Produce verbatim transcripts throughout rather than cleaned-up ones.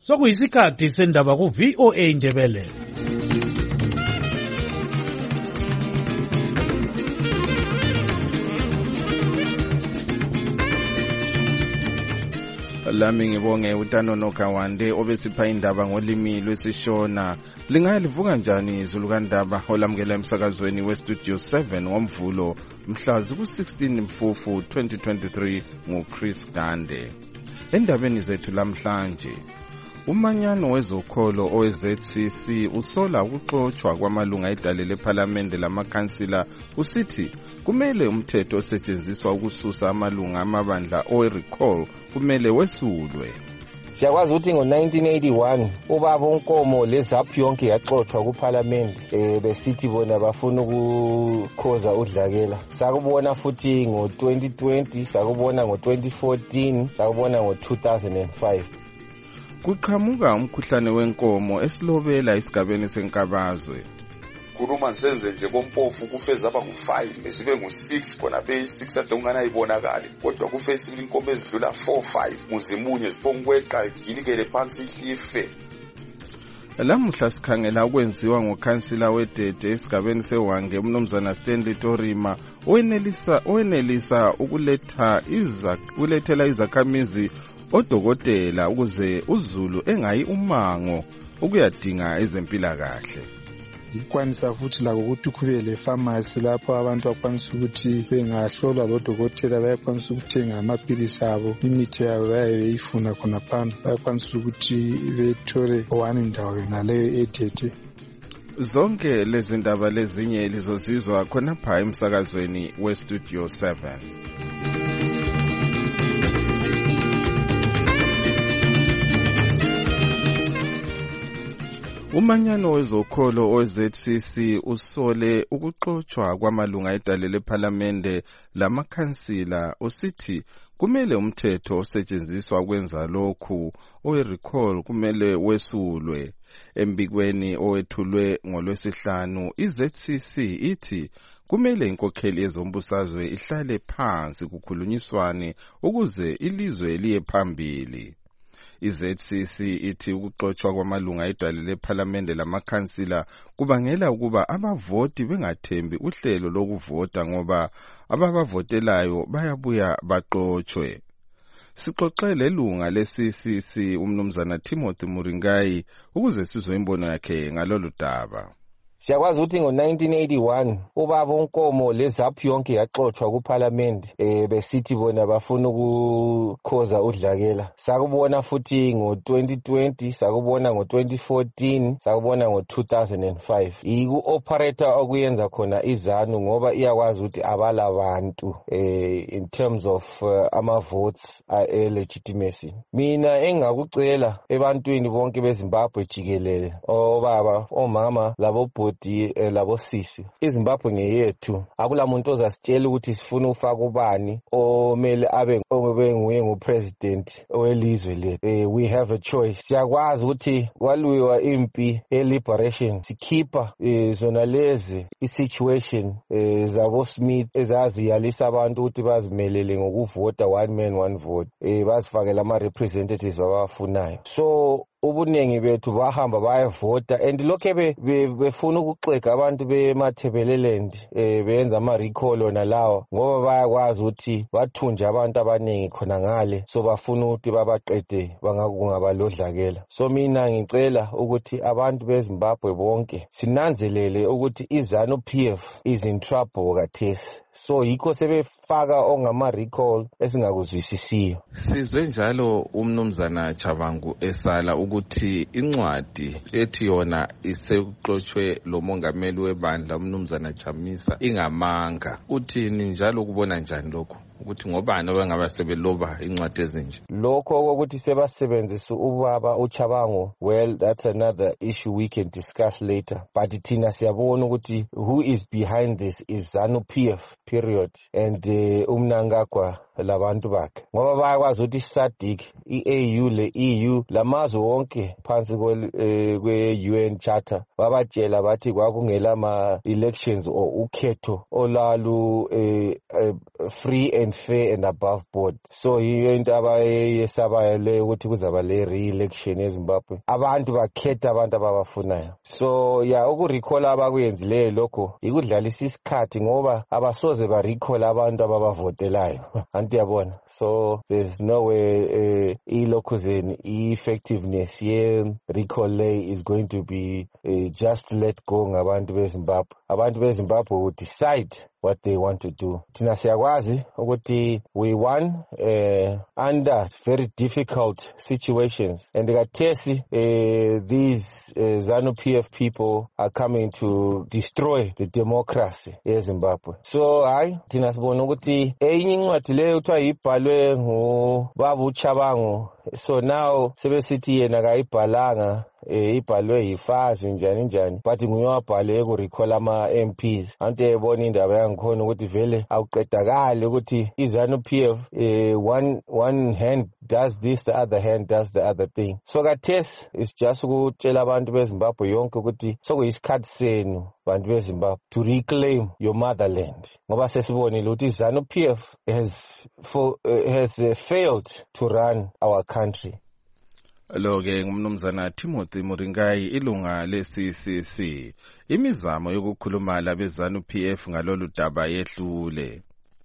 Sokuyisikhathi sendaba ku V O A Ndebele. Lami ngibonge uTanono Kawande obesipha indaba ngolimi lwesiShona. Lingalivuka njani izulu kaNdaba olamukela emsakazweni weStudio seven ngoMvulo mhla ku sixteen Mfufu twenty twenty-three nguChris Gande. Endabeni zethu lamhlanje, umanyano wezokholo O Z C C usola ukuxoxwa kwamalunga edale lephalamende lamakhansila usithi kumele umthetho osetshenziswa ukususa amalunga amabandla o-recall kumele wesulwe. Siyakwazi ukuthi ngo nineteen eighty-one ubaba uNkomo lezaphu yonke yaxoxwa kuParliament eh besithi bona bafuna ukukhoza udlakela. Sakubona futhi ngo twenty twenty, sakubona ngo twenty fourteen, sakubona ngo two thousand five. Kuqhamuka umkhuhlane wenkomo esilobela isigabeni senkabazwe. Kuruma senze nje bompofu kufeza aba ku five besibe ngu six khona be six adongana ibonakala kodwa kufesile inkomo ezidlula four five muzimunye zipongweqa gilikele phansi ihlife. Lamuhla sikhangela ukwenziwa ngokhansila weDede esigabeni seWange umnumzana Stanley Torima owenelisa owenelisa ukuletha izakulethela izakhamizi odokotela ukuze uZulu engayi umango ukuyadinga ezempilakahle. Ikwanisa futhi lakho ukuthi kube le pharmacy lapho abantu bakwanisa ukuthi bengahlolwa lodokotela bayakwanisa ukuthenga amaphilisi abo, imithi yabo bayayifuna khona phansi, bayakwanisa ukuthi bethole one indawo naleyo eDede. Zonke lezi ndaba lezinye lizozizwa khona pha emsakazweni weStudio seven. Umanyano wezokholo O Z C C usole ukuxoxwa kwamalunga edale lephalamende lamakhansila usithi kumele umthetho osetshenziswa ukwenza lokhu owe-recall kumele wesulwe. Embikweni owethulwe ngolwesihlanu I-Z C C ithi kumele inkokheli yezombusazwe ihlale phansi kukhulunyiswane ukuze ilizwe liye phambili. I-Z C C ithi ukuxoxwa kwamalunga edale lephalamende lamakhansila kubangela ukuba abavoti bengathembi uhlelo lokuvota ngoba ababavotelayo bayabuya baxoxwe. Sixoxele lunga le-C C C umnumzana Timothy Muringai ukuze sizwe imbono yakhe ngalolu daba. Siyakwazi ukuthi ngo nineteen eighty-one ubaba uNkomo lezaphu yonke yaxoxwa kuParliament eh besithi bona bafuna ukukhoza udlakela. Sakubona futhi ngo twenty twenty, sakubona ngo twenty fourteen, sakubona ngo two thousand five. Iku operator okuyenza khona izanu ngoba iyakwazi ukuthi abala abantu eh in terms of uh, ama votes a legitimacy. Mina engakucela ebantwini bonke beZimbabwe jikelele, obaba, omama, labo di eh, labo sisi, iZimbabwe ngeyethu. Akula muntu ozasitshela ukuthi sifuna ufaka ubani omele abe obe nguye ngupresident welizwe lethu. Eh, we have a choice. Siyakwazi ukuthi walwiwa impi e-liberation sikhipha eh, zona lezi i-situation eh, zabo Smith ezaziyalisa abantu ukuthi bazimelele ngokuvota one man one vote, eh, bazifakela ama-representatives abawafunayo. So ubunengi bethu bahamba bayavota and lokho befuna ukuxega abantu beMathebeleland eh benza ama recall ona lawo ngoba bayakwazi ukuthi bathunje abantu abanengi khona ngale, so bafuna ukuthi babaqede bangakungabalodlakela. So mina ngicela ukuthi abantu beZimbabwe bonke sinanzelele ukuthi iZanu P F is in trouble kathesi. So yikho sebefaka ongama recall esingakuzwisisiyo. Sizwe njalo umnumzana Chavangu esala ukuthi incwadi ethi yona isekuxoxwe lo mongameli webandla umnumzana Chamisa ingamanga. Uthini njalo ukubona njani lokho? Ukuthi ngobani abangaba sebeloba incwadi ezinje? Lokho ukuthi sebasebenzisa ubaba uChabango, well, that's another issue we can discuss later. But thina siyabona ukuthi who is behind this is ZANU P F period and uh, umnangagwa labantu bakhe ngoba bayakwazi ukuthi SADC, i-A U, le E U, lamazwe wonke phansi kwe-U N Charter babatshela bathi kwakungela ama elections or ukhetho olalu uh, uh, free and and fair and above board. So yiyo into abayesabayo le ukuthi kuzaba le re-election eZimbabwe, abantu bakhetha abantu ababafunayo. So ya ukurecall abakuyenzileyo lokho ikudlalisa isikhathi ngoba abasoze barecall abantu ababavotelayo. Anti yabona. So there's no way uh, ilokuzeni effectiveness ye recall lay is going to be uh, just let go ngabantu beZimbabwe. Abantu beZimbabwe will decide what they want to do. Thina siyakwazi ukuthi we won uh, under very difficult situations, and kathesi uh, these uh, ZANU-P F people are coming to destroy the democracy eZimbabwe. So hayi thina sibona ukuthi enye incwadi leyo kuthiwa ibhalwe ngubaba uChabango, so now sebesithi yena kayibhalanga eh ibhalwe yifazi njani njani, but nguye wabhale ukurecall ama M Ps. Ante yebona indaba yangikhona ukuthi vele awuqedakali ukuthi iZANU-P F eh, one one hand does this, the other hand does the other thing. So kathesi it's just ukutshela abantu beZimbabwe yonke ukuthi sokuyisikhathi senu bantu beZimbabwe to reclaim your motherland, ngoba sesibonile ukuthi iZANU-P F has for, uh, has uh, failed to run our country. Lo ke ngumnumzana Timothy Muringai, ilunga le-C C C. Imizamo yokukhuluma labe ZANU-P F ngalolu daba yehlule.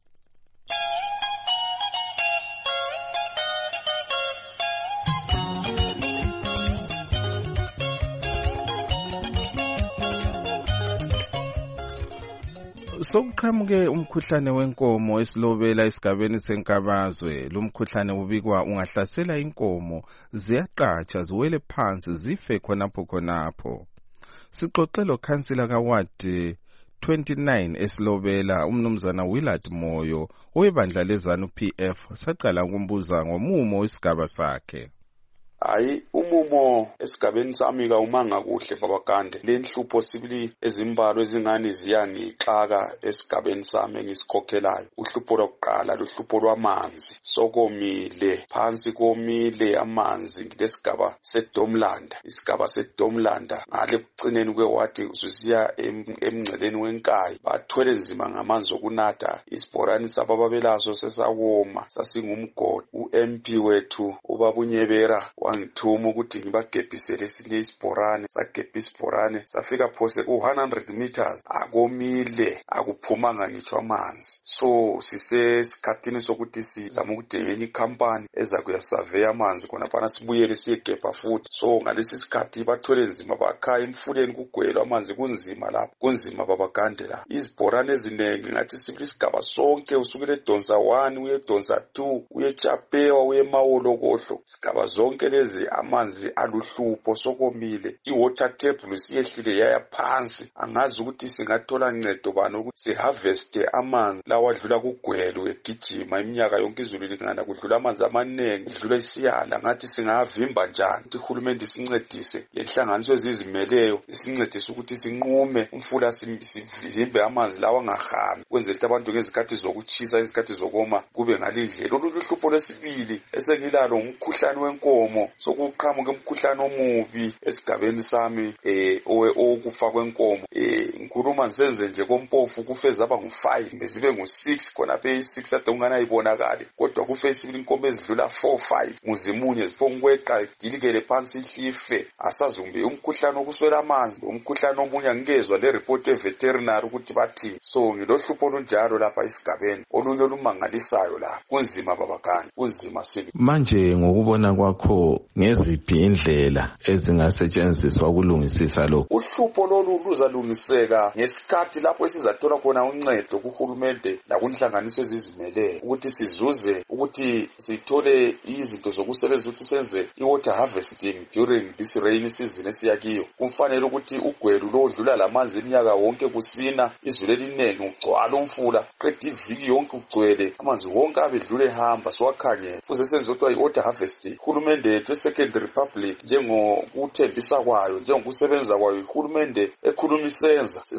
Sokuqhamuke umkhuhlane wenkomo esilobela esigabeni seNkabazwe. Lo mkhuhlane ubikwa ungahlasela inkomo ziyaqatsha ziwele phansi zife khonapho khonapho. Sixoxelo khansila kaWard twenty-nine esilobela umnumzana Willard Moyo owebandla leZANU-P F saqala ukumbuza ngomumo wesigaba sakhe. Hayi umumo esigabeni sami kawumanga kuhle babakande. Le nhlupho sibili ezimbalwa ezingani ziyangixaka esigabeni sami engisikhokhelayo. Uhlupho lokuqala luhlupho lwamanzi. Sokomile, phansi komile amanzi ngesigaba seDomlanda. Isigaba seDomlanda ngale kucineni kwewadi ususiya emngceleni wenkayi. Bathwele nzima ngamanzi okunatha. Isibhorani sabababelaso sesawoma sasingumgodi. U-M P wethu ubabunyebera wangithuma ukuthi ngibagebhisele esinye isibhorane. Sagebha isibhorane safika phose ku one hundred meters akomile akuphumanga ngitsho amanzi. So sisesikhathini sokuthi sizama ukudinga enye ikhampani eza kuyasurvey amanzi khona phana sibuyele siyegebha futhi. So ngalesi sikhathi bathwele nzima bakhaya emfuleni kugwelwa amanzi kunzima lapho, kunzima babagande la. Izibhorane ezinengi ngathi sibili isigaba sonke usukele eDonsa one uye eDonsa two uye eChapewa uye eMawolo kohlo, isigaba zonke lezi amanzi aluhlupho sokomile. I-water table siyehlile yaya phansi. Angazi ukuthi singathola ncedo bani ukuthi siharvest amanzi lawa adlula kugwelo egijima iminyaka yonke izulu lingana kudlula amanzi amanengi kudlula isiyala. Ngathi singavimba njani ukuthi uhulumende sincedise, lenhlanganiso ezizimeleyo isincedise ukuthi sinqume umfula sivimbe amanzi lawa angahambi, kwenzela ukuthi abantu ngezikhathi zokuchisa izikhathi zokoma kube ngalindlela. Lolu luhlupho lesibili esengilalo umkhuhlane wenkomo. Sokuqhamuke umkhuhlane omubi esigabeni sami eh okufa kwenkomo. Eh ngikhuluma ngisenze nje kompofu kufe zaba ngu-five bezibe ngu-six khona phe i-six ade ungana ibonakali, kodwa kufe isibili inkomo ezidlula four five muzimunye ziphongweqa gilikele phansi ihlife asazumbe. Umkhuhlane okuswela amanzi umkhuhlane omunye angikezwa le report eveterinary ukuthi bathi. So ngilohlupho olunjalo lapha esigabeni olunye olumangalisayo la. Kunzima babakani, kunzima sibi. Manje ngokubona kwakho ngeziphi indlela ezingasetshenziswa ukulungisisa lokho? Uhlupho lolu luzalungiseka ngesikhathi lapho esizathola khona uncedo kuhulumende lakunhlanganiso ezizimeleyo ukuthi sizuze ukuthi sithole izinto zokusebenzisa ukuthi senze i-water harvesting during this rainy season esiyakiyo. Kumfanele ukuthi ugwelu lodlula lamanzi iminyaka wonke kusina izulu elinengi ugcwala umfula qeda iviki yonke ugcwele amanzi wonke abedlule hamba siwakhangele. Fuze senze ukuthi i-water harvesting uhulumende yethu e-Second Republic njengokuthembisa kwayo njengokusebenza kwayo ihulumende ekhulumisenza sizayi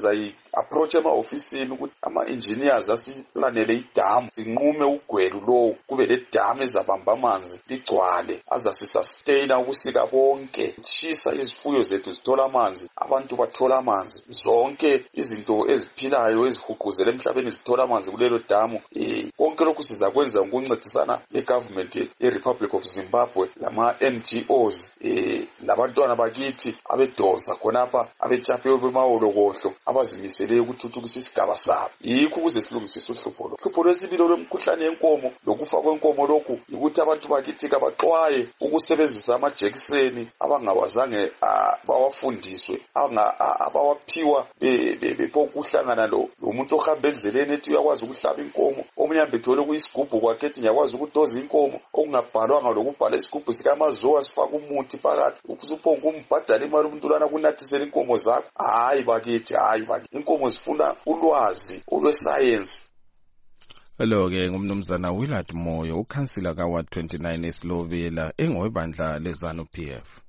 approach ema-ofisini ukuthi ama-engineers asiplanele idamu, sinqume ugwelu lowo, kube le damu ezabamba amanzi ligcwale azasisustain ukusika bonke, tshisa izifuyo zethu zithola amanzi, abantu bathola amanzi, zonke izinto eziphilayo ezihuquzela emhlabeni zithola amanzi kulelo damu. Eh, konke lokhu sizakwenza ukuncedisana le-government ye-Republic of Zimbabwe lama-N G Os eh labantwana bakithi abedonsa khonapha abechaphelo bemawolokohlo abazimisele ukuthuthukisa isigaba sabo. Yikho ukuze silungisise uhlupho lo. Uhlupho lwesibili lomkhuhlane yenkomo lokufa kwenkomo lokhu ukuthi abantu bakithi kabaxwaye ukusebenzisa amajekiseni abangawazange bawafundiswe, abawaphiwa bepokuhlangana lo umuntu ohamba endleleni ethi uyakwazi ukuhlaba inkomo, omunye ambethole kuyisigubhu kwakhe ethi ngiyakwazi ukudoza inkomo, okungabhalwanga lokubhala isigubhu sikamazoa sifaka umuthi phakathi ukusuphonga umbhadala imali umuntu lana kunathisela inkomo zakho. Hayi bakithi, hayi bakithi, inkomo zifuna ulwazi olwesayensi. Lo-ke ngumnumzana Willard Moyo, ukhansila ka-Ward twenty-nine eSlovela engowebandla leZANU P F.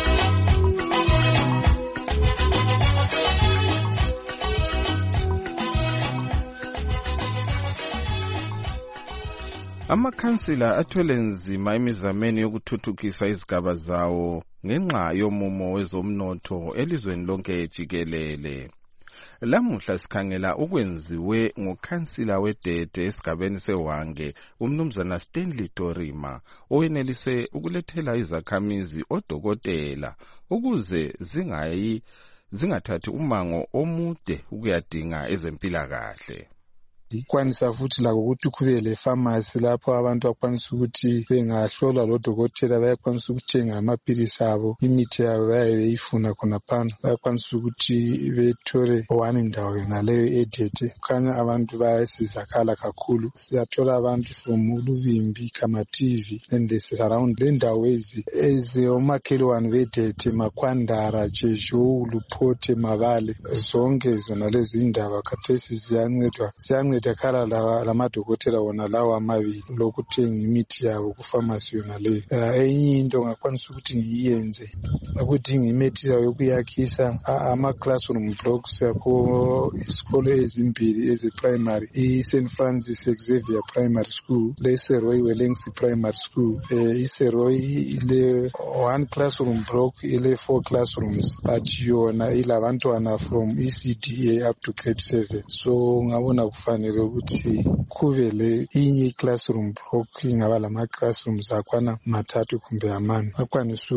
Amakhansila athwele nzima imizameni yokuthuthukisa izigaba zawo ngenxa yomumo wezomnotho elizweni lonke jikelele. Lamuhla sikhangela ukwenziwe ngokhansila wedede esigabeni seWange, umnumzana Stanley Dorima, owenelise ukulethela izakhamizi odokotela ukuze zingayi zingathathi umango omude ukuyadinga ezempilakahle. Kwanisa futhi lakho ukuthi kube le pharmacy lapho abantu bakwanisa ukuthi bengahlolwa lodokotela bayakwanisa ukuthenga amaphilisi abo, imithi yabo bayayifuna khonapha, bayakwanisa ukuthi bethole one indawo ngaleyo edede. Kukhanya abantu bayasizakala kakhulu. Siyathola abantu from Luvimbi, Kamativi and the surround lendawo ezi ezomakhelwane bedede, Makwandara, Jeju, Lupothe, Mavale, zonke zona lezi indaba khathesi ziyancedwa ziyancedwa dakhala la lamadokotela wona lawa amabili lokuthenga imithi yabo ku pharmacy yona le. Enye into ngakwanisa ukuthi ngiyenze ukudinga imaterial yokuyakhisa ama classroom blocks yakho isikole ezimbili eze primary, i Saint Francis Xavier Primary School, le Seroy Wellington Primary School, i Seroy ile one classroom block ile four classrooms, but yona ilabantwana from E C D A up to grade seven. So ngabona kufanele ukuthi kuvele inye classroom block ingaba lama classrooms akwana mathathu kumbe amane, akwanisa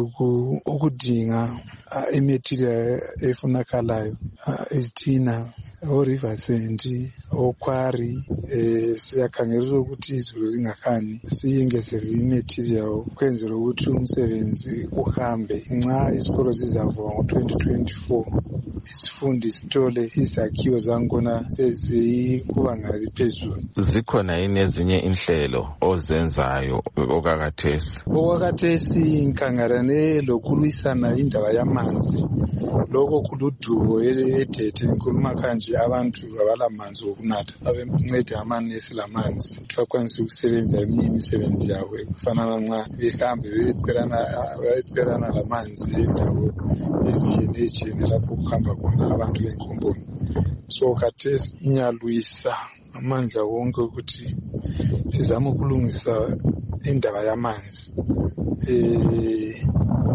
ukudinga imaterial efunakalayo, izithina o-River Sand, okwari, eh siyakhangela ukuthi izulu lingakhani, siyengezele imaterial kwenzela ukuthi umsebenzi uhambe. Nxa isikolo sizavulwa ngo twenty twenty-four isifundi sithole izakhiwo zangona sezikubanga liphezulu. Zikhona yini ezinye inhlelo ozenzayo okakathesi? Okakathesi nkangarane lokulwisana indaba yamanzi, lokho kuludubo edede ngikhuluma kanje abantu abalamanzi okunatha, abenceda amanesi lamanzi bakwanisa ukusebenza eminye imisebenzi yabo ekufana nxa behambe becelana becelana lamanzi endawo ezitshiyeneyo lapho kuhamba khona abantu benkomboni. So khathesi inyalwisa amandla wonke ukuthi sizama ukulungisa indaba yamanzi. Eh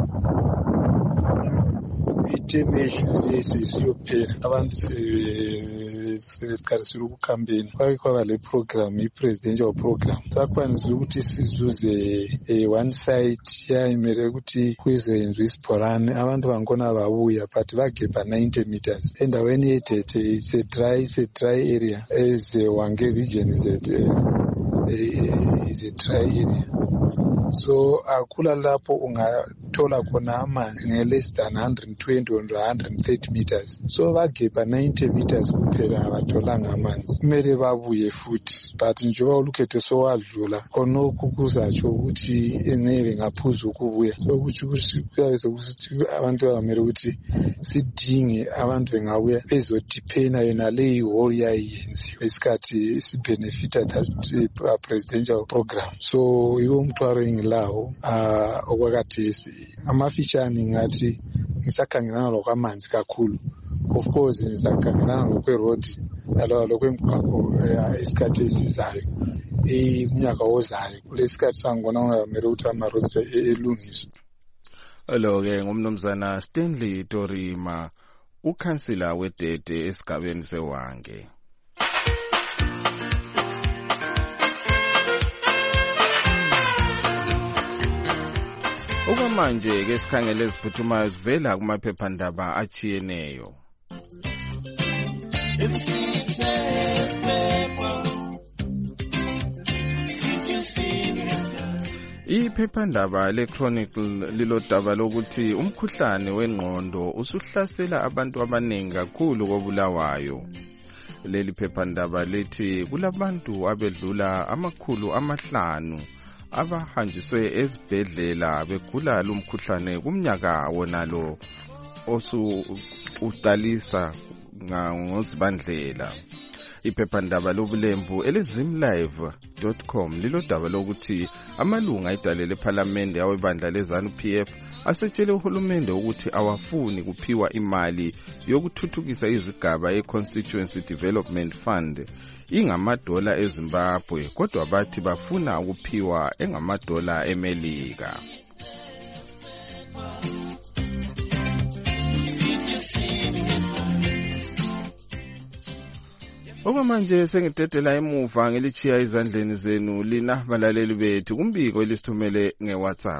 itemeshi lesi siyophela abantu sesikharisile ukucampaign kwake kwaba le program, i-presidential program, sakwanisa ukuthi sizuze one site yayimele ukuthi kuzoyenzwa isibhorane, abantu bangona babuya but bagebha ninety meters endaweni yedete. It's a dry, it's a dry area as Wange region is a, is a dry area. So akula lapho ungathola khona amanzi nge-less than one hundred twenty or one hundred thirty meters. So bagebha ninety meters kuphela abatholanga amanzi, kumele babuye futhi. But njengoba ulukhetho sowadlula khonokhu kuzatsho ukuthi engeke ngaphuza ukubuya, sokuthi ukuthi kuyabe sokuthi abantu bamele ukuthi sidinge abantu bengabuya bezodiphena yona leyi hall yayenziwe isikhathi sibenefita that presidential program. So yiwo umthwaro engilawo okwakathesi. Amafitshane ngathi ngisakhangelana lokwamanzi kakhulu of course sakhangelana lokwe-road lokwemigwaqo isikhathi esizayo iminyaka ozayo kulesi sikhathi sangibona kungamele ukuthi ama-roads elungiswe. Lo-ke ngumnumzana Stanley Torima, ukhansila weDede esigabeni seWange. Okwamanje ke sikhangele eziphuthumayo sivela kumaphephandaba achiyeneyo. Iphephandaba le-Chronicle lilodaba lokuthi umkhuhlane wengqondo usuhlasela abantu abaningi kakhulu koBulawayo. Leli phephandaba lithi kulabantu abedlula amakhulu amahlanu abahanjiswe ezibhedlela begula lumkhuhlane kumnyaka wonalo osu uqalisa ngozibandlela. Iphephandaba lobulembu elizimlive dot com lilodaba lokuthi amalunga idale lephalamende awebandla leZANU P F asetshele uhulumende ukuthi awafuni kuphiwa imali yokuthuthukisa izigaba e-Constituency Development Fund ingamadola eZimbabwe kodwa bathi bafuna ukuphiwa engamadola eMelika. Okwamanje sengidedela emuva ngelichiya izandleni zenu lina balaleli bethu kumbiko elisithumele ngeWhatsApp.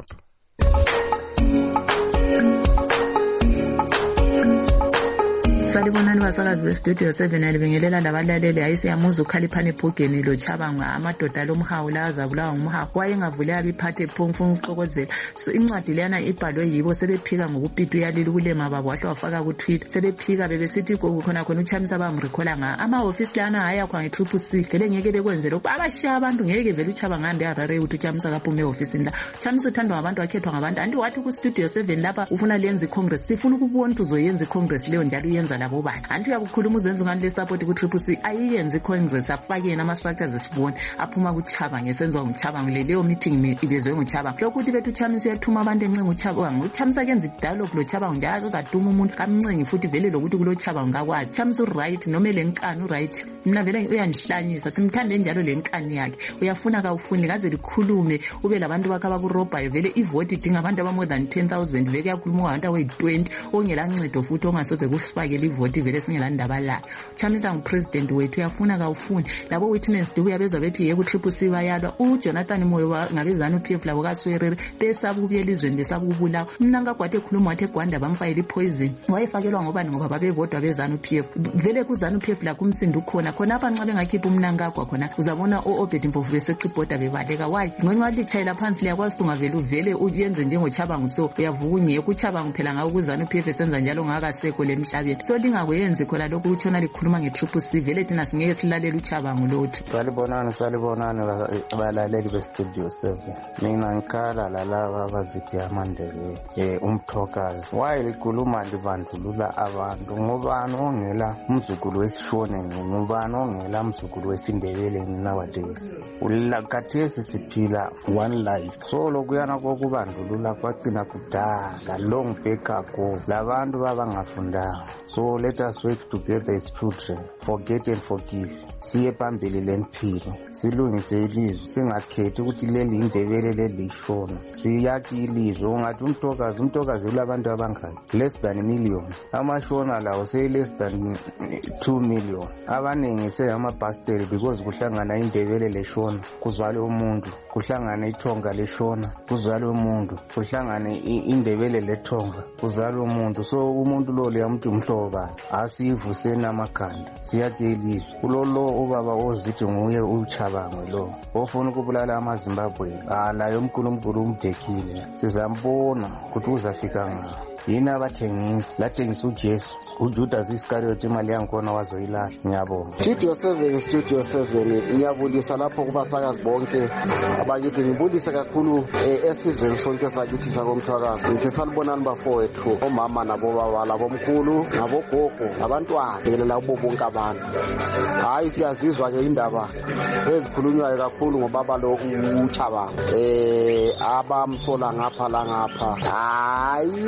Salibonani basakazi bestudio seven alibingelela labalaleli ayisiyamuza ukhaliphane ephugeni lo Chabanga amadoda lomhawu la azabulawa ngumhawu wayengavule abiphathe phumfu uxokozela. So incwadi leyana ibhalwe yibo sebephika ngokupitu yalili kulema babo wahle wafaka ku Twitter sebephika bebesithi khona khona uChamisa bamrecalla nga ama office lana haya kwa ngetriple C vele ngeke bekwenze lokho abashiya abantu ngeke vele uChabanga ande arare ukuthi uChamisa kaphume office la. Chamisa uthandwa ngabantu wakhethwa ngabantu anti wathi ku studio seven lapha ufuna lenze icongress sifuna ukubona ukuthi uzoyenza icongress leyo njalo uyenza labo bani anti uyakukhuluma uzenza ngani le support ku Triple C ayiyenze icongress afake yena ama structures esibone aphuma kuChabanga ngesenzwa nguChabanga le leyo meeting ibezwe nguChabanga lokho ukuthi bethu Chamisa uyathuma abantu encenga uChabanga uChamisa kenza dialogue lo Chabanga njalo uzaduma umuntu kamncengi futhi vele lokuthi kulo Chabanga ngakwazi Chamisa uright noma lenkani uright mina vele uyandihlanyisa simthande njalo lenkani yakhe uyafuna ka ufuni kaze likhulume ube labantu bakhe abakurobhayo vele ivote idinga abantu aba more than ten thousand veke yakhuluma abantu awe twenty ongela ncedo futhi ongasoze kusifake livoti vele singela ndaba la Chamisa ngupresident wethu uyafuna ka ufuni labo witness do uyabezwa bethi yeke Triple C bayalwa uJonathan Moyo ngabeZANU P F labo kaSwerere besabubuye elizweni besabubulawa mina ngagwathe khuluma wathi eGwanda bamfayela ipoison wayefakelwa ngobani ngoba babebodwa beZANU P F vele kuZANU P F la kumsindo khona khona apha nxa bengakhipha umnankagwa khona uzabona oObed Mpofu beseCibhoda bebaleka wayi ngenxa lichayela phansi liyakwazi ungavele uvele uyenze njengoChabanga so uyavuka ungeke uChabanga phela ngawo kuZANU P F esenza njalo ngakasekho lemhlabeni so lingakwenzi khona lokho utshona likhuluma ngeTriple C vele thina singeke silalela uChabanga lothi. Salibonani salibonani abalaleli bestudio seven mina ngikhala lalaba abazithi amandebele eh umthokazi waye likhuluma livandlulula abantu ngobani ongela umzukulu wesishone ngobani ongela umzukulu wesindebele nowadays ulakathesi siphila one life so lokuyana kokubandlulula kwagcina kudala long back ago labantu babangafundanga so let us work together as children forget and forgive siye phambili lempilo silungise ilizwe singakhethi ukuthi leli indebele leli ishona siyakhi ilizwe ungathi umthokazi umthokazi ulabantu abangaki less than a million amashona lawo say less than two million abaningi seyama bastard because kuhlangana indebele leshona kuzwale umuntu kuhlangana ithonga leshona kuzwale umuntu kuhlangana indebele lethonga kuzwale umuntu so umuntu lo liyamthi umhloba asivuseni amakhanda siyakhe ilizwe kulolo ubaba ozithi nguye uChabanga lo ofuna ukubulala amaZimbabwe alayo uNkulunkulu umdekile sizambona ukuthi uzafika ngayo yina abathengisi lathengisa uJesu uJudas Iscariot imali yankona wazoyilahla ngiyabonga. Studio seven Studio seven ngiyabulisa lapho kubasakazi bonke abakithi ngibulisa kakhulu esizweni sonke sakithi sakomthwakazi ngithi salibonani bafowethu omama nabo baba labomkhulu nabogogo abantwana ngelela kubo bonke abantu hayi siyazizwa ke indaba ezikhulunywayo kakhulu ngobaba lo uChabanga eh abamsola ngapha la ngapha hayi bakuthi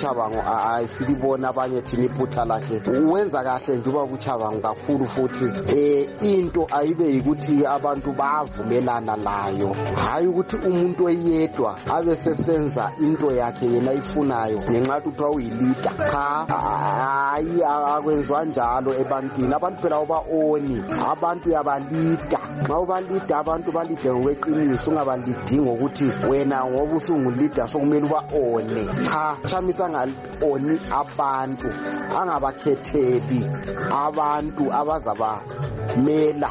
uChabango ayisilibona abanye thina iphutha lakhe wenza kahle nje uba uChabango kakhulu futhi eh into ayibe yikuthi abantu bavumelana layo hayi ukuthi umuntu oyedwa abe sesenza into yakhe yena ifunayo ngenxa yokuthi uyilida cha hayi akwenzwa njalo ebantwini abantu phela uba oni abantu yabalida nxa ubalida abantu balide ngokweqiniso ungabalidinga ukuthi wena ngoba usungulida sokumele uba one cha Chamisa ngali-oni abantu angabakhetheli abantu abazaba mela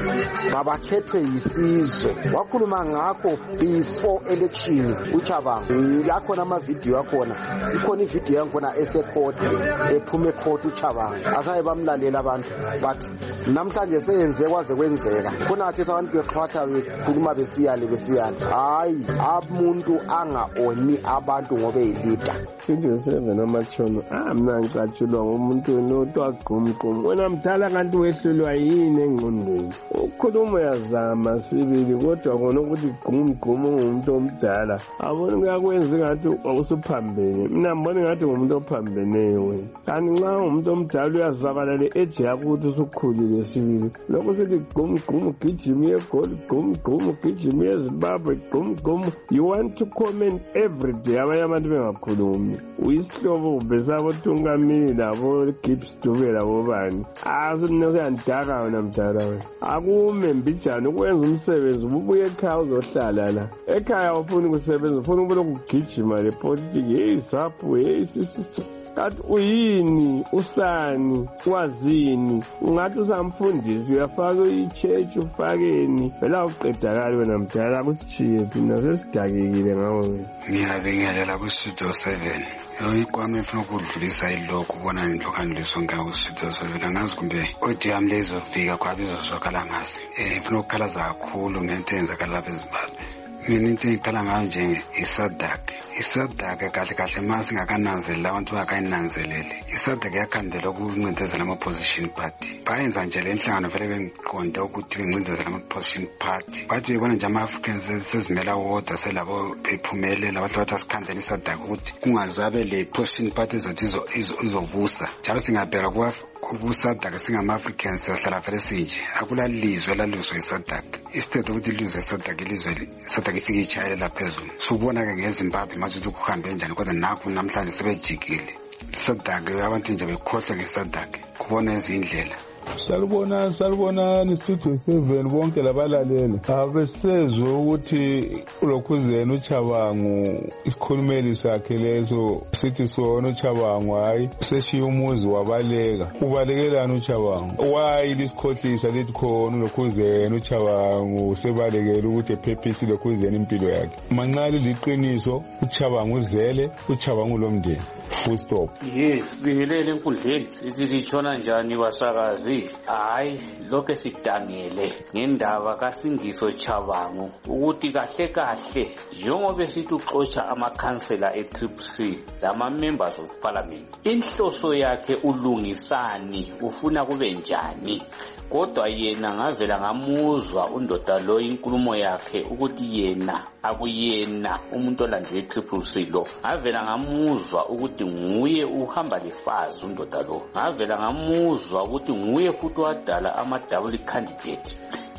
babakhethwe yisizwe wakhuluma ngakho before election uChabango yakhona amavidiyo yakhona ikhona ividiyo yakhona esecourt ephume court uChabango asaye bamlalela abantu but namhlanje seyenze kwaze kwenzeka khona athi abantu bexhwatha bekhuluma besiyale besiyale hayi umuntu angaoni abantu ngobe yilida twenty-seven amatshono ah mina ngicatshulwa ngumuntu notwa gqumgqum wena mdala kanti wehlulwa yini engqondweni ukhuluma yazama sibili kodwa kona ukuthi gqumgqum ngumuntu omdala abona kuyakwenza ngathi awusuphambene mina ngibona ngathi ngumuntu ophambeneyo wena kanti nxa umuntu omdala uyazwakala le age yakho ukuthi usukhulile sibili lokho sithi gqumgqum gijima egoli gqumgqum gijima eZimbabwe gqumgqum you want to comment every day abanye abantu bengakhulumi uyisihlobo besabo Tungamini labo Gibbs Dube labo bani asunokuyandaka wena mdala wena akume mbijana ukwenza umsebenzi ubuye ekhaya uzohlala la ekhaya ufuna ukusebenza ufuna ukubona ukugijima le politics hey sapho hey sisi kanti uyini usani wazini ungathi usamfundisi uyafaka ichurch ufakeni phela uqedakala wena mdala kusichiye thina sesidakekile ngawe ngiyabingelela ku-studio seven ikwami efuna ukudlulisa ilokhu ubona nilokhandliso ngaku-studio seven angazi kumbe odi yami lezofika kwabe izozwakala ngazi um ngifuna ukukhalaza kakhulu ngento eyenzakala lapha eZimbabwe mina into engiqala ngayo nje iSADC iSADC kahle kahle ma singakananzeleli abantu bangakayinanzeleli iSADC yakhandela ukuncindezela ama-opposition party bayenza nje le nhlangano vele bengiqonde ukuthi bencindezela ama-opposition party bathi bebona nje ama-Africans sezimela wodwa selabo bephumelela bahle bathi asikhandela iSADC ukuthi kungazabe le opposition party ezathi izobusa njalo singabheka kubuSADC singama-Africans siyahlala vele sinje akulalizwe lalizwe iSADC instead ukuthi ilizwe iSADC ilizwe iSADC ifike ichayela phezulu subona-ke ngeZimbabwe manje ukuthi kuhambe njani kodwa nakho namhlanje sebejikile iSADC abantu nje bekhohlwa ngeSADC kubona ezindlela salubona salubona ni-studio seven bonke labalaleli abesezwe ukuthi ulokhuzeni uChabango isikhulumeli sakhe leso sithi sona uChabango hayi seshiya umuzi wabaleka ubalekelani uChabango why lisikhohlisa lithi khona ulokhuzeni uChabango sebalekela ukuthi ephephise lokhuzeni impilo yakhe manqali liqiniso uChabango uzele uChabango lomndeni full stop. Yes, bingelele enkundleni sithi sitshona njani basakazi hayi lokho sikudangele ngendaba kaSingiso Chabango ukuthi kahle kahle njengoba sithi uxotsha amakhansela e-Triple C lama members of parliament inhloso yakhe ulungisani ufuna kube njani kodwa yena ngavela ngamuzwa undoda lo inkulumo yakhe ukuthi yena akuyena umuntu olandwe e-Triple C lo ngavela ngamuzwa ukuthi nguye uhamba lefazi undoda lo ngavela ngamuzwa ukuthi nguye futhi wadala ama-double candidate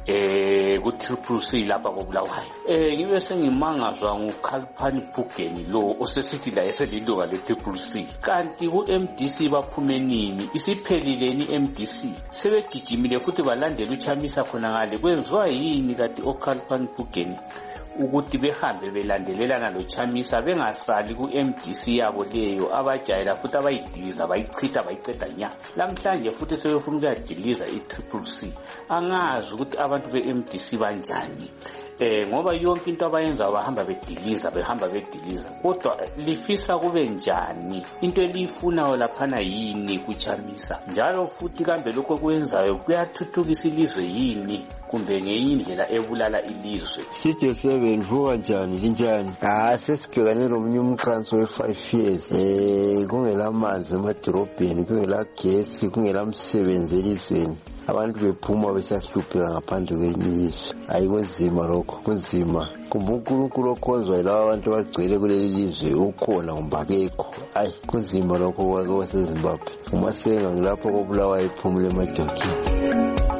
eh ku-Triple C lapha koBulawayo eh ngibe sengimangazwa nguKhaliphani Phugeni lo osesithi la eselilunga le-Triple C kanti ku-M D C baphume nini isiphelileni i-M D C sebegijimile futhi balandela uChamisa khona ngale kwenziwa yini kanti oKhaliphani Phugeni ukuthi behambe belandelelana lo Chamisa bengasali ku-M D C yabo leyo abajayela futhi abayidiliza bayichitha bayiceda nya namhlanje futhi sebefuna ukuyadiliza i-Triple C angazi ukuthi abantu be-M D C banjani eh ngoba yonke into abayenza bahamba bediliza behamba bediliza kodwa lifisa kube njani into elifunayo laphana yini kuChamisa njalo futhi kambe lokho kwenzayo kuyathuthukisa ilizwe yini kumbe ngenye indlela ebulala ilizwe. Studio seven vuka njani linjani? Ah sesibhekane nomnye umkhanso we five years. Eh kungela manzi emadorobheni, kungela gesi, kungela msebenzi elizweni. Abantu bephuma besahlupheka ngaphandle kwenizwe. Hayi kunzima lokho, kunzima. Kumbe uNkulunkulu okhonzwa yilabo abantu abagcwele kuleli lizwe ukhona umbakekho. Hayi kunzima lokho kwaseZimbabwe. Uma senga ngilapho kobulawa iphumule emadokeni.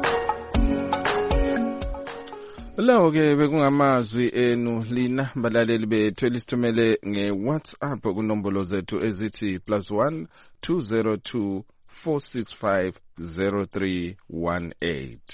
Lawo ke bekungamazwi enu lina balaleli bethu elisithumele nge-WhatsApp kunombolo zethu ezithi plus one two zero two four six five zero three one eight.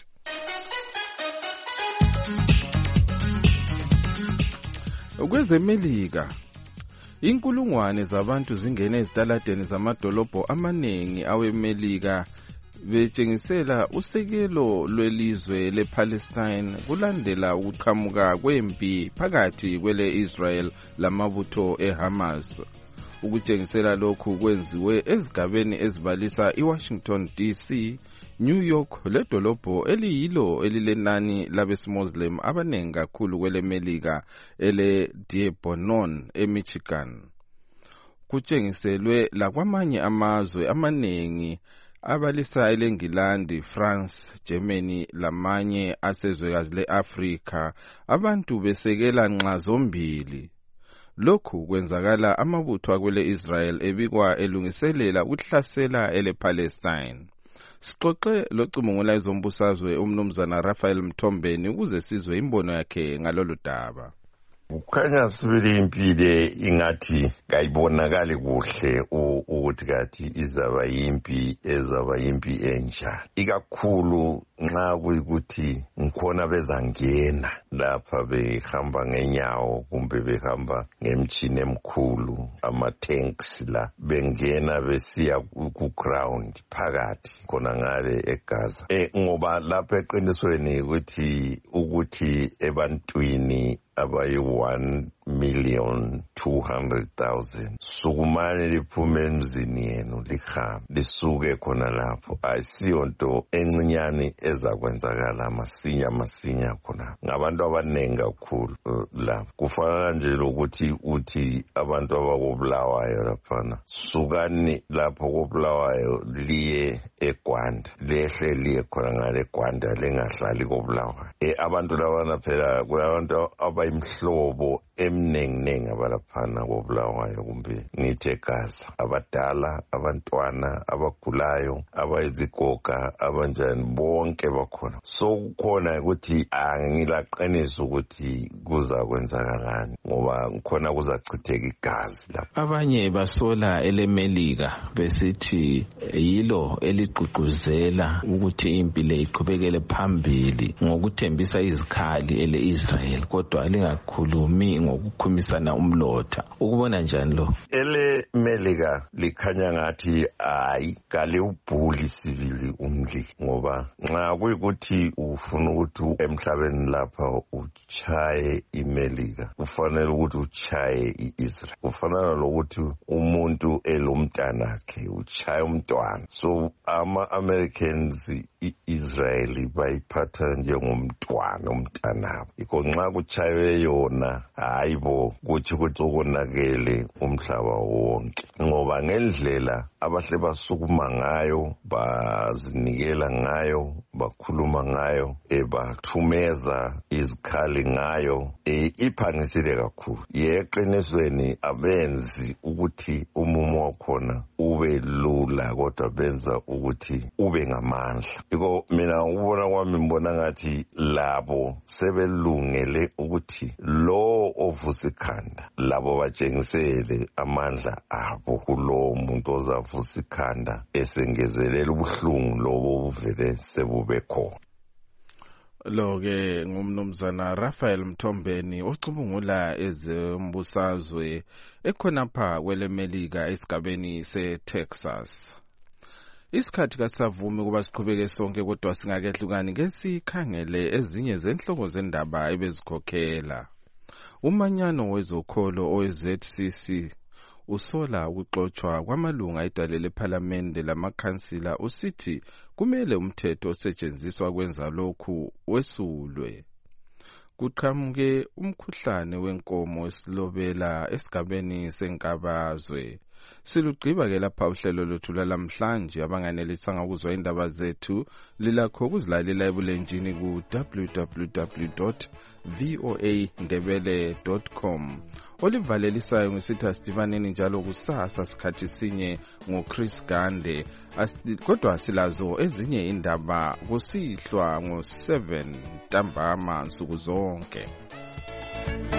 Kwezemelika inkulungwane zabantu zingene ezitaladeni zamadolobho amaningi aweMelika betshengisela usekelo lwelizwe lePalestine kulandela ukuqhamuka kwempi phakathi kwele Israel lamabutho eHamas. Ukutshengisela lokhu kwenziwe ezigabeni ezibalisa iWashington D C, New York ledolobho eliyilo elilenani labeSmuslim abanengi kakhulu kweleMelika ele Dearborn eMichigan. Kutshengiselwe lakwamanye amazwe amanengi abalisa elengilandi, France, Germany lamanye asezwekazi leAfrika abantu besekela nxa zombili. Lokhu kwenzakala amabutho akwele Israel ebikwa elungiselela ukuhlasela ele Palestine. Sixoxe locubungula ezombusazwe umnumzana Raphael Mthombeni ukuze sizwe imbono yakhe ngalolu daba. Kukhanya sibili impile ingathi kayibonakali kuhle ukuthi kathi izaba yimpi ezaba yimpi entsha, ikakhulu nxa kuyikuthi ngikhona bezangena lapha behamba ngenyawo kumbe behamba ngemtshini emkhulu, ama-tanks la bengena besiya ku-ground phakathi khona ngale eGaza. E, ngoba lapha eqinisweni ukuthi ukuthi ebantwini abayi one million two hundred thousand sukumane liphume emzini yenu lihambe lisuke khona lapho, ayisiyo nto encinyane ezakwenzakala masinya masinya khona ngabantu abanengi kakhulu uh, lapho. Kufanana nje lokuthi uthi abantu abakobulawayo laphana sukani lapho kobulawayo liye eGwanda lehle liye khona ngale eGwanda lengahlali kobulawayo. E, abantu labana phela kulabantu abayimhlobo emnenginengi abalaphana kobulawayo kumbe ngithi eGaza, abadala, abantwana, abagulayo, abayizigoga, abanjani bonke bakhona. So kukhona ukuthi angilaqinisa ukuthi kuza kwenzakalani ngoba khona kuzachitheka igazi lapha. Abanye basola eleMelika besithi yilo eliqhuquzela ukuthi impi le iqhubekele phambili ngokuthembisa izikhali ele Israel kodwa lingakhulumi ngokukhumisana umlotha. Ukubona njani lo? Ele Melika likhanya ngathi hayi kale ubhuli sivili umli ngoba nxa kuyikuthi ufuna ukuthi emhlabeni lapha uchaye iMelika kufanele ukuthi uchaye iIsrael. Kufanele lokuthi umuntu elomntanakhe uchaye umntwana. So ama-Americans i-Israel bayiphatha njengomntwana umntanabo. Iko nxa kuchaywe yona hayibo kuthi ukuthi ukonakele umhlaba wonke ngoba ngendlela abahle basukuma ngayo bazinikela ngayo bakhuluma ngayo ebathumeza izikhali ngayo e, iphangisile kakhulu. Yeqinisweni abenzi ukuthi umumo wakhona ube lula kodwa benza ukuthi ube ngamandla. Iko mina ubona kwami mbona ngathi labo sebelungele ukuthi lo ovusa ikhanda labo batshengisele amandla abo kulo muntu ozavusa ikhanda esengezelela ubuhlungu lobo buvele sebube khona. Lo ke ngumnumzana Raphael Mthombeni ocubungula ezombusazwe ekhonapha kweleMelika esigabeni seTexas. Isikhathi kasavumi kuba siqhubeke sonke kodwa singakehlukani ngesikhangele ezinye zenhloko zendaba ebezikhokhela. Umanyano wezokholo o-Z C C usola ukuxotshwa kwamalunga edale lephalamende lamakhansila usithi kumele umthetho osetshenziswa kwenza lokhu wesulwe. Kuqhamuke umkhuhlane wenkomo esilobela esigabeni senkabazwe. Silugqiba ke lapha uhlelo lwethu lwalamhlanje. Abanganelisanga ukuzwa indaba zethu lilakho ukuzilalela ebulenjini ku w w w dot v o a ndebele dot com. Olivalelisayo ngisitha Stevenini njalo kusasa sikhathi sinye ngoChris Gande. Kodwa silazo ezinye indaba kusihlwa ngo seven ntambama nsuku zonke.